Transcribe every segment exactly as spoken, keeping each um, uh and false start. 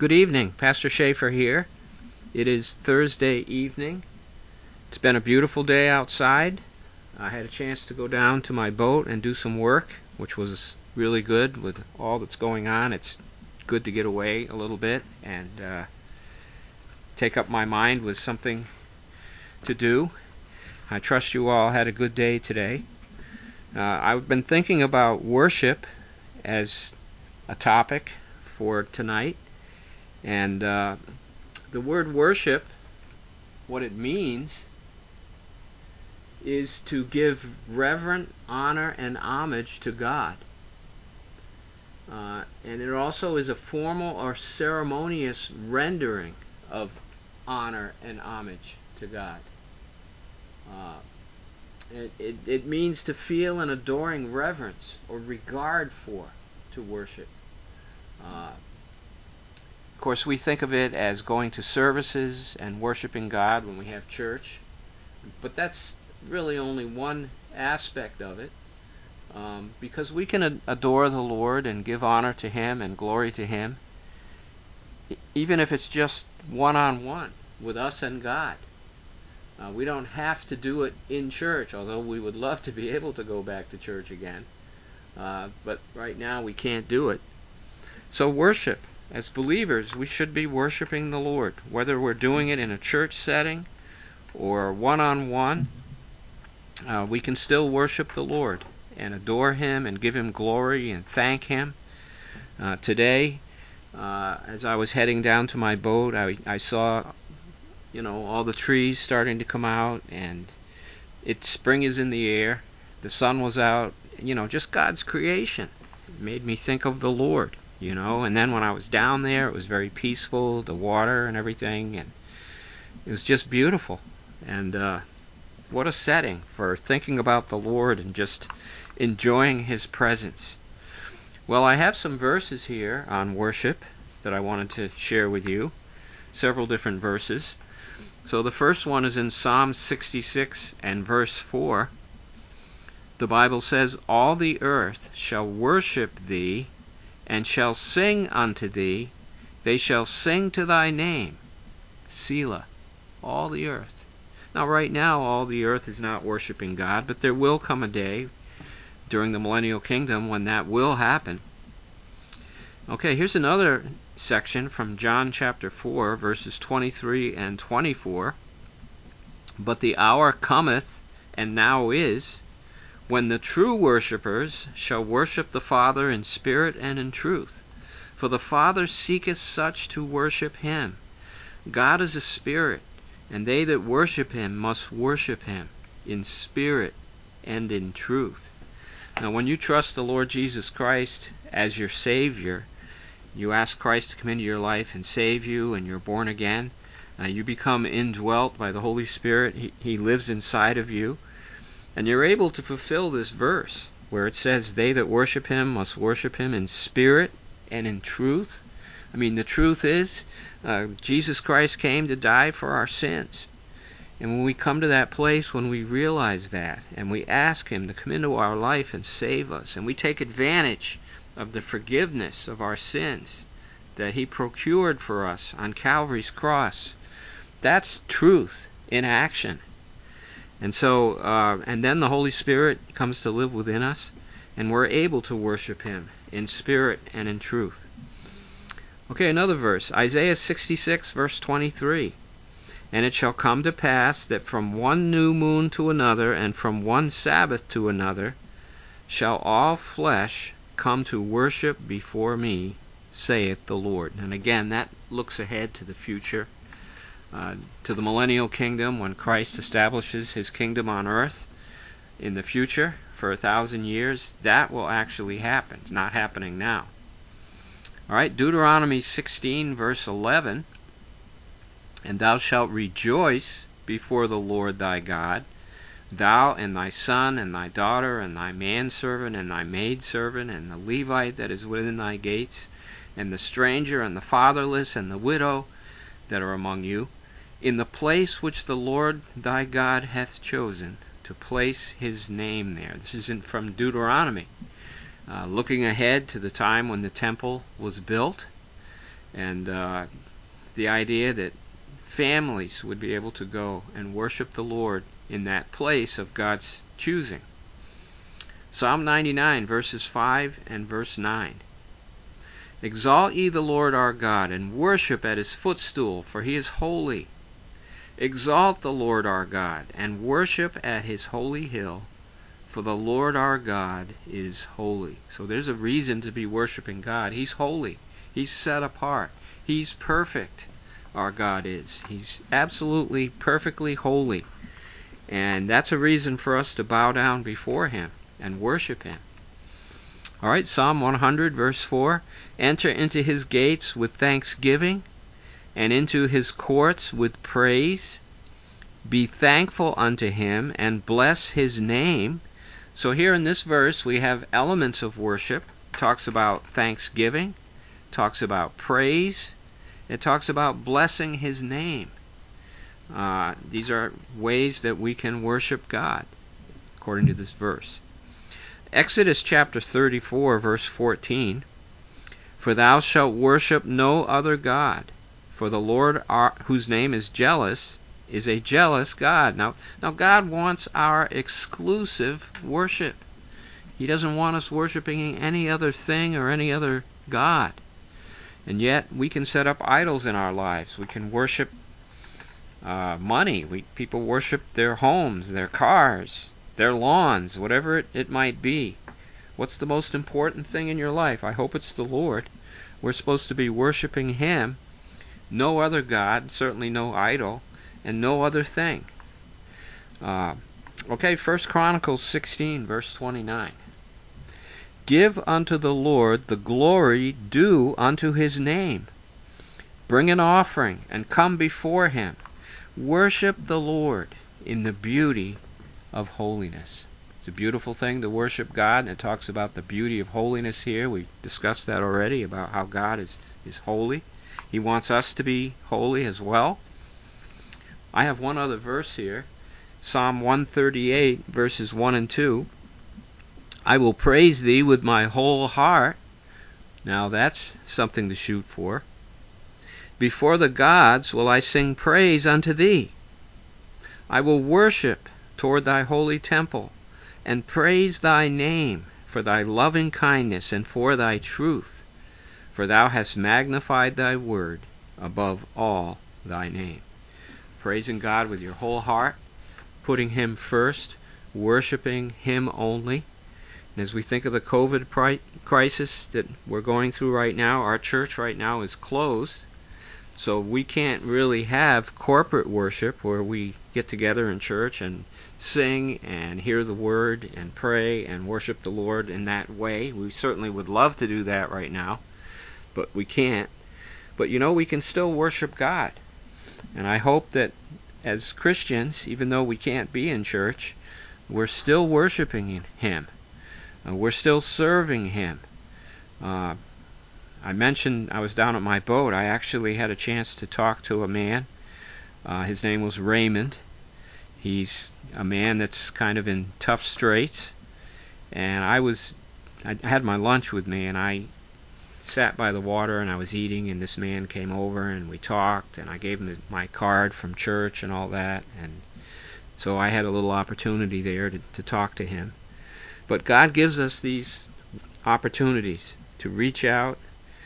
Good evening, Pastor Schaefer here. It is Thursday evening. It's been a beautiful day outside. I had a chance to go down to my boat and do some work, which was really good with all that's going on. It's good to get away a little bit and uh, take up my mind with something to do. I trust you all had a good day today. Uh, I've been thinking about worship as a topic for tonight. And uh, the word worship, what it means, is to give reverent honor and homage to God. Uh, and it also is a formal or ceremonious rendering of honor and homage to God. Uh, it, it, it means to feel an adoring reverence or regard for, to worship. Uh, Of course, we think of it as going to services and worshiping God when we have church, but that's really only one aspect of it, um, because we can ad- adore the Lord and give honor to Him and glory to Him, e- even if it's just one-on-one with us and God. Uh, we don't have to do it in church, although we would love to be able to go back to church again, uh, but right now we can't do it. So worship. As believers, we should be worshiping the Lord, whether we're doing it in a church setting or one-on-one. Uh, we can still worship the Lord and adore Him and give Him glory and thank Him. Uh, today, uh, as I was heading down to my boat, I, I saw, you know, all the trees starting to come out, and it spring is in the air. The sun was out. You know, just God's creation. It made me think of the Lord. You know, and then when I was down there, it was very peaceful, the water and everything, and it was just beautiful. And uh, what a setting for thinking about the Lord and just enjoying His presence. Well, I have some verses here on worship that I wanted to share with you, several different verses. So the first one is in Psalm sixty-six and verse four. The Bible says, "All the earth shall worship Thee, and shall sing unto Thee, they shall sing to Thy name, Selah," all the earth. Now right now all the earth is not worshiping God, but there will come a day during the millennial kingdom when that will happen. Okay, here's another section from John chapter four, verses twenty-three and twenty-four. "But the hour cometh, and now is, when the true worshippers shall worship the Father in spirit and in truth. For the Father seeketh such to worship Him. God is a spirit, and they that worship Him must worship Him in spirit and in truth." Now, when you trust the Lord Jesus Christ as your Savior, you ask Christ to come into your life and save you, and you're born again, uh, you become indwelt by the Holy Spirit. He, he lives inside of you. And you're able to fulfill this verse where it says, "They that worship Him must worship Him in spirit and in truth." I mean, the truth is, uh, Jesus Christ came to die for our sins. And when we come to that place, when we realize that, and we ask Him to come into our life and save us, and we take advantage of the forgiveness of our sins that He procured for us on Calvary's cross, that's truth in action. And so, uh, and then the Holy Spirit comes to live within us, and we're able to worship Him in spirit and in truth. Okay, another verse, Isaiah sixty-six, verse twenty-three. "And it shall come to pass that from one new moon to another, and from one Sabbath to another, shall all flesh come to worship before me, saith the Lord." And again, that looks ahead to the future. Uh, to the millennial kingdom, when Christ establishes His kingdom on earth in the future for a thousand years, that will actually happen. It's not happening now. All right, Deuteronomy sixteen, verse eleven, "And thou shalt rejoice before the Lord thy God, thou and thy son and thy daughter and thy manservant and thy maidservant and the Levite that is within thy gates, and the stranger and the fatherless and the widow that are among you, in the place which the Lord thy God hath chosen to place His name there." This is in, from Deuteronomy, uh, looking ahead to the time when the temple was built. And uh, the idea that families would be able to go and worship the Lord in that place of God's choosing. Psalm ninety-nine, verses five and verse nine. Exalt ye the Lord our God, and worship at his footstool, for he is holy. Exalt the Lord our God, and worship at his holy hill, for the Lord our God is holy. So there's a reason to be worshiping God. He's holy. He's set apart. He's perfect, our God is. He's absolutely, perfectly holy. And that's a reason for us to bow down before him and worship him. All right, Psalm one hundred, verse four. Enter into his gates with thanksgiving, and into his courts with praise. Be thankful unto him, and bless his name. So here in this verse we have elements of worship. It talks about thanksgiving, talks about praise, it talks about blessing his name. Uh, these are ways that we can worship God, according to this verse. Exodus chapter thirty-four, verse fourteen. For thou shalt worship no other God, for the Lord our, whose name is jealous, is a jealous God. Now, now God wants our exclusive worship. He doesn't want us worshiping any other thing or any other God. And yet we can set up idols in our lives. We can worship uh, money. We, people worship their homes, their cars, their lawns, whatever it, it might be. What's the most important thing in your life? I hope it's the Lord. We're supposed to be worshiping him. No other God, certainly no idol, and no other thing. Uh, okay, First Chronicles sixteen, verse twenty-nine. Give unto the Lord the glory due unto his name. Bring an offering, and come before him. Worship the Lord in the beauty of holiness. It's a beautiful thing to worship God, and it talks about the beauty of holiness here. We discussed that already, about how God is, is holy. He wants us to be holy as well. I have one other verse here, Psalm one thirty-eight, verses one and two. I will praise thee with my whole heart. Now that's something to shoot for. Before the gods will I sing praise unto thee. I will worship toward thy holy temple, and praise thy name for thy loving kindness and for thy truth. For thou hast magnified thy word above all thy name. Praising God with your whole heart, putting him first, worshiping him only. And as we think of the COVID pri- crisis that we're going through right now, our church right now is closed. So we can't really have corporate worship where we get together in church and sing and hear the word and pray and worship the Lord in that way. We certainly would love to do that right now, but we can't. But you know, we can still worship God. And I hope that as Christians, even though we can't be in church, we're still worshiping him. Uh, we're still serving him. Uh, I mentioned I was down at my boat. I actually had a chance to talk to a man. Uh, his name was Raymond. He's a man that's kind of in tough straits. And I was, I had my lunch with me, and I sat by the water and I was eating, and this man came over and we talked, and I gave him my card from church and all that. And so I had a little opportunity there to, to talk to him. But God gives us these opportunities to reach out,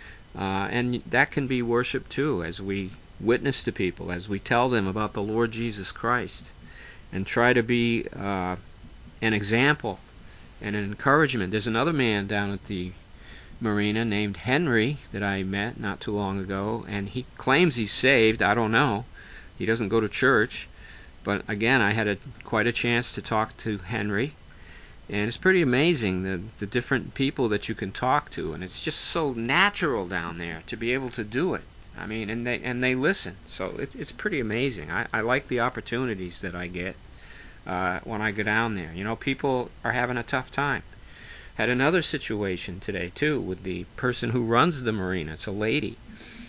uh, and that can be worship too, as we witness to people, as we tell them about the Lord Jesus Christ, and try to be uh, an example and an encouragement. There's another man down at the marina named Henry that I met not too long ago, and he claims he's saved. I don't know. He doesn't go to church. But again, I had a, quite a chance to talk to Henry. And it's pretty amazing, the, the different people that you can talk to. And it's just so natural down there to be able to do it. I mean, and they and they listen. So it, it's pretty amazing. I, I like the opportunities that I get uh, when I go down there. You know, people are having a tough time. Had another situation today, too, with the person who runs the marina. It's a lady.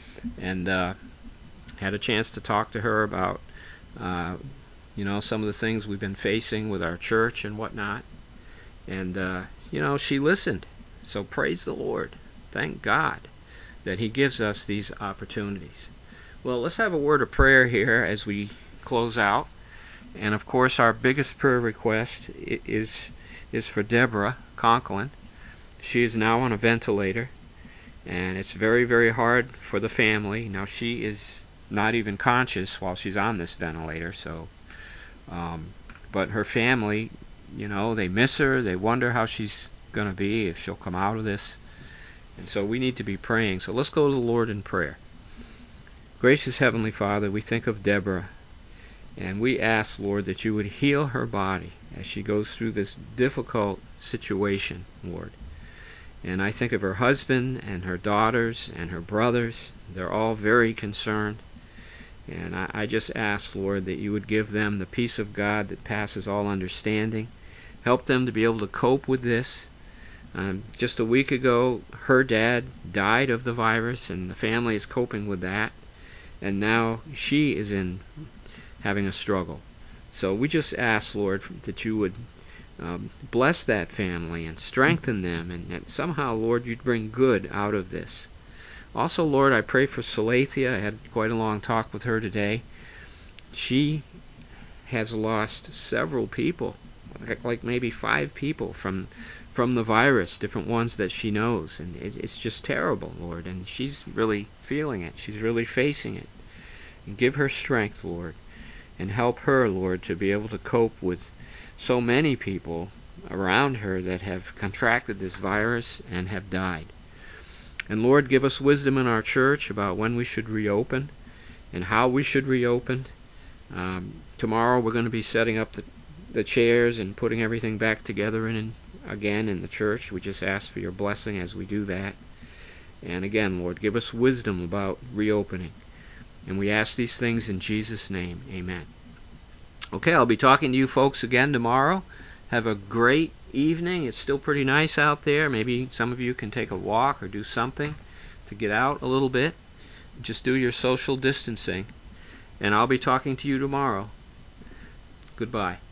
And uh, had a chance to talk to her about, uh, you know, some of the things we've been facing with our church and whatnot. And, uh, you know, she listened. So praise the Lord. Thank God. that He gives us these opportunities. Well, let's have a word of prayer here as we close out. And of course, our biggest prayer request is is for Deborah Conklin. She is now on a ventilator, and it's very, very hard for the family. Now, she is not even conscious while she's on this ventilator, so um, but her family, you know, they miss her. They wonder how she's going to be, if she'll come out of this. And so we need to be praying. So let's go to the Lord in prayer. Gracious Heavenly Father, we think of Deborah, and we ask, Lord, that you would heal her body as she goes through this difficult situation, Lord. And I think of her husband and her daughters and her brothers. They're all very concerned. And I, I just ask, Lord, that you would give them the peace of God that passes all understanding. Help them to be able to cope with this. Um, just a week ago, her dad died of the virus, and the family is coping with that. And now she is in having a struggle. So we just ask, Lord, that you would Um, bless that family and strengthen them, and that somehow, Lord, you'd bring good out of this. Also, Lord, I pray for Salathia. I had quite a long talk with her today. She has lost several people, like, like maybe five people from from the virus, different ones that she knows, and it's, it's just terrible, Lord, and she's really feeling it. She's really facing it. And give her strength, Lord, and help her, Lord, to be able to cope with so many people around her that have contracted this virus and have died. And Lord, give us wisdom in our church about when we should reopen and how we should reopen. Um, tomorrow we're going to be setting up the, the chairs and putting everything back together in, in, again in the church. We just ask for your blessing as we do that. And again, Lord, give us wisdom about reopening. And we ask these things in Jesus' name. Amen. Okay, I'll be talking to you folks again tomorrow. Have a great evening. It's still pretty nice out there. Maybe some of you can take a walk or do something to get out a little bit. Just do your social distancing. And I'll be talking to you tomorrow. Goodbye.